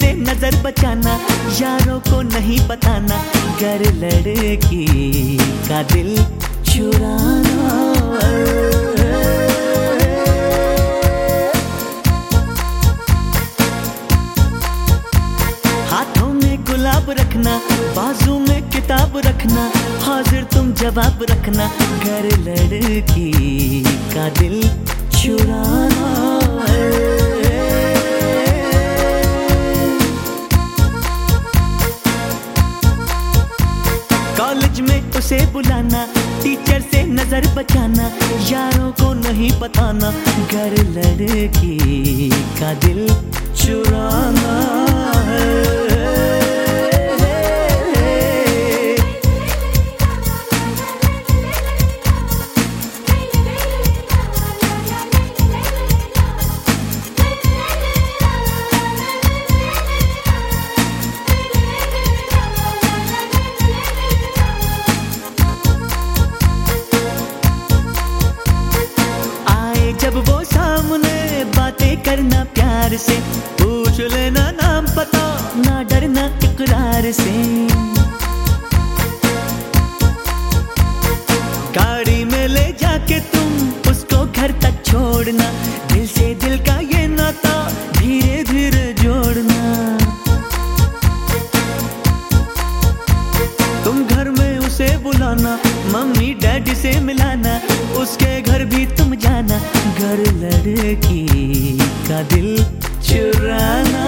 से नजर बचाना, यारों को नहीं बताना, गर लड़की का दिल चुराना। हाथों में गुलाब रखना, बाजू में किताब रखना, हाजिर तुम जवाब रखना, गर लड़की का दिल चुराना। कॉलेज में उसे बुलाना, टीचर से नजर बचाना, यारों को नहीं बताना, गर लड़की का दिल चुराना। जब वो सामने बातें करना प्यार से, पूछ लेना नाम पता, ना डरना इकरार से। गाड़ी में ले जाके तुम उसको घर तक छोड़ना, दिल से दिल का ये नाता धीरे धीरे जोड़ना। तुम घर में उसे बुलाना, मम्मी डैडी से मिलाना, उसके घर भी तुम जाना, गर लड़की का दिल चुराना।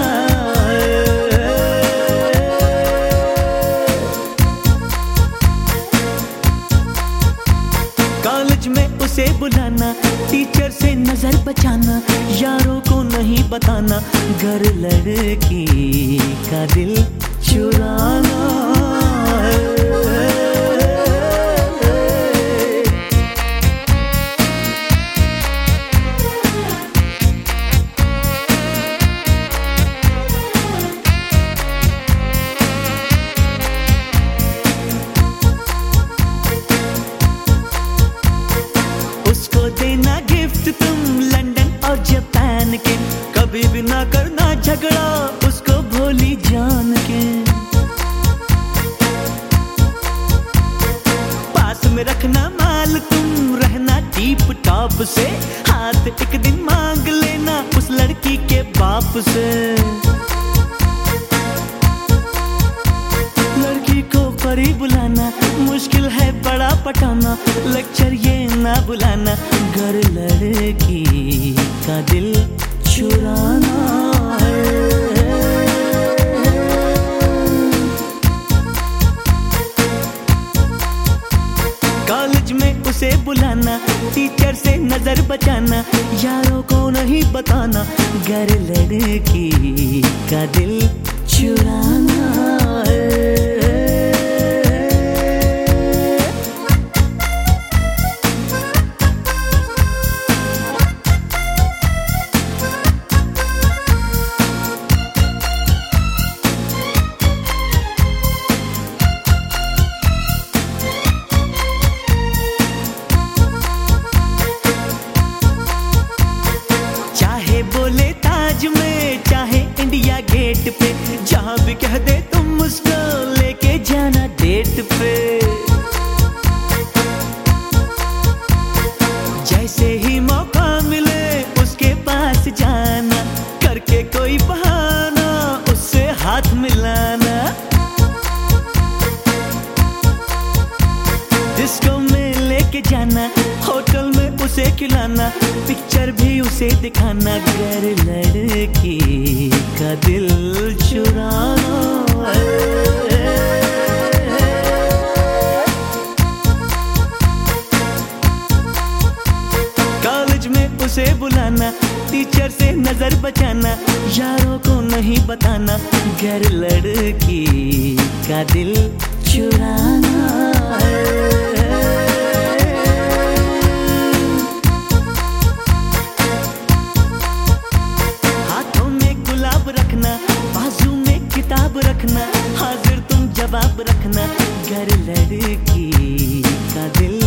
कॉलेज में उसे बुलाना, टीचर से नजर बचाना, यारों को नहीं बताना, गर लड़की का दिल चुराना। उसको देना गिफ्ट तुम लंदन और जापान के, कभी भी ना करना झगड़ा उसको भोली जान के। पास में रखना माल तुम, रहना टीप टॉप से, हाथ एक दिन मांग लेना उस लड़की के बाप से। लड़की को परी बुलाना, मुश्किल है बड़ा पटाना, लेक्चर ये ना बुलाना, गर लड़की का दिल चुराना। कॉलेज में उसे बुलाना, टीचर से नजर बचाना, यारों को नहीं बताना, गर लड़की का दिल चुराना। बोले ताज में चाहे इंडिया गेट पे, जहां भी कह दे तुम उसको लेके जाना डेट पे। जैसे ही मौका मिले उसके पास जाना, करके कोई बहाना उससे हाथ मिलाना। डिस्को में लेके जाना, होटल में उसे खिलाना, पिक्चर भी उसे दिखाना, गर लड़की का दिल चुराना। कॉलेज में उसे बुलाना, टीचर से नजर बचाना, यारों को नहीं बताना, गर लड़की का दिल चुराना। रखना, हाजिर तुम जवाब रखना, गर लड़की का दिल